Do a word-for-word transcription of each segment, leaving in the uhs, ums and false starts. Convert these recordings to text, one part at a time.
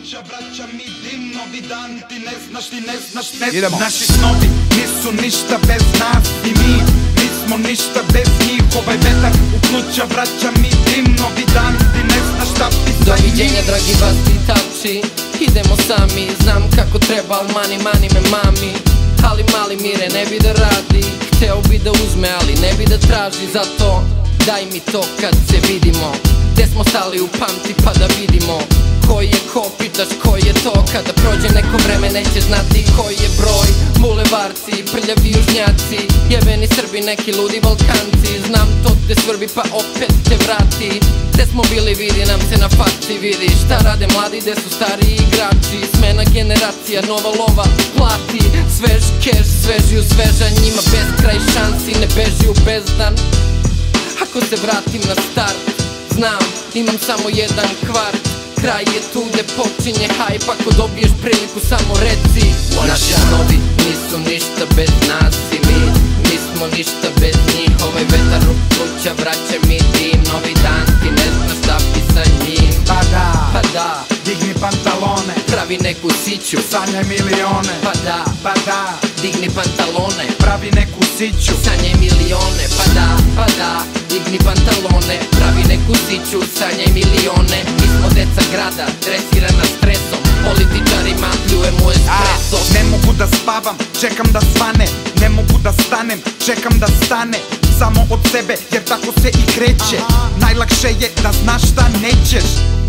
Kuća vraća mi dim, novi dan, ti ne znaš, ti ne znaš, ne znaš. Idemo. Naši snovi nisu ništa bez nas i mi nismo ništa bez njih. Ovaj vetar u kuća vraća mi dim, novi dan, ti ne znaš šta bi sa njih. Doviđenja dragi vaspitači, idemo sami, znam kako treba, al mani mani me mami. Ali mali mire ne bi da radi, hteo bi da uzme ali ne bi da traži. Zato daj mi to kad se vidimo, gde smo stali upamti pa da vidimo. Koji je ko, pitaš koji je to, kada prođe neko vreme neće znati koji je broj. Bulevarci, prljavi južnjaci, jebeni Srbi, neki ludi Balkanci. Znam to te svrbi pa opet te vrati, gde smo bili vidi nam se na faci. Vidi šta rade mladi, gde su stariji igrači. Smena generacija, nova lova, plati. Svež keš, sveži u sveža, njima bez kraj šansi, ne beži u bezdan. Ako se vratim na start, znam, imam samo jedan kvart. Kraj je tu gde počinje hajp, ako dobiješ priliku samo reci. Naši snovi nisu ništa bez nas i mi nismo ništa bez njih. Ovaj vetar u kuća vraća mi dim, novi dan, ti ne znaš šta bi sa njim. Pa da, pa da, digni pantalone, pravi neku siću, sanjaj milione. Pa da, pa da, digni pantalone, pravi neku siću, sanjaj milione. Pa da, pa da, digni pantalone, pravi neku siću, sanjaj milione. Mi smo deca grada, dresirana stresom, političarima pljujemo espresso. A, ne mogu da spavam, čekam da svane, ne mogu da stanem, čekam da stane. Samo od sebe, jer tako se i kreće. Najlakše je da znaš šta nećeš.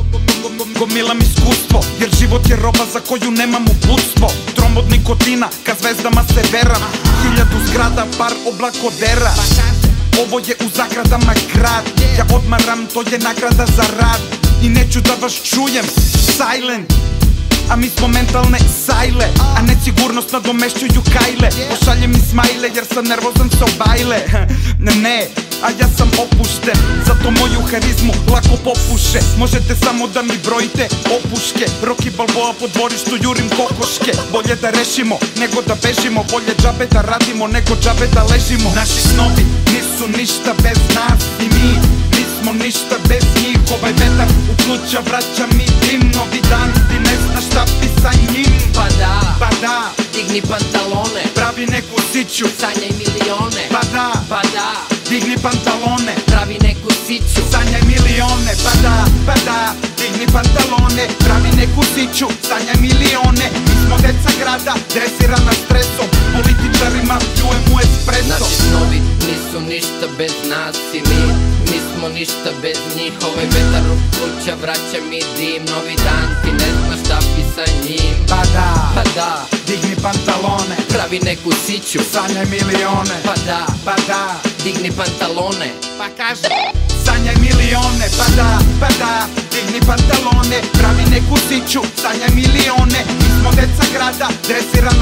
Gomilam iskustvo, jer život je roba za koju nemam uputstvo. Trom od nikotina, ka zvezdama se veram. Hiljadu zgrada, par oblakodera. Ovo je u zagradama grad, ja odmaram, to je nagrada za rad. I neću da vas čujem, silent. A mi smo mentalne sajle, a nesigurnost nadomešćuju kajle. Pošalje mi smajle jer sam nervozan sa obajle. Ne, a ja sam opušten, zato moju harizmu lako popuše. Možete samo da mi brojite opuške, Rocky Balboa po dvorištu jurim kokoške. Bolje da rešimo nego da bežimo, bolje džabe da radimo nego džabe da ležimo. Naši snovi nisu ništa bez nas i mi nismo ništa bez njih. Ovaj vetar u pluća vraća mi dim, novi dan, ti ne znaš šta bi sa njim. Pa da, pa da, digni pantalone, pravi neku siću, sanjaj milione. Pa da, pa da, digni pantalone, pravi neku siću, sanjaj milione. Pa da, pa da, digni pantalone, pravi neku siću, sanjaj milione. Mi smo deca grada, dresirana stresom, političarima pljujemo espresso. Naši snovi nisu ništa bez nas i mi nismo ništa bez njih. Ovaj vetar u kuća vraća mi dim, novi dan, ti ne znaš šta bi sa njim. Pa da, pa da, digni pantalone, pravi neku siću, sanjaj milione. Pa da, pa da, digni pantalone, pa kaži sanjaj milione. Pa da, pa da, digni pantalone, pravi neku siću, sanjaj milione. Mi smo deca grada, dresirana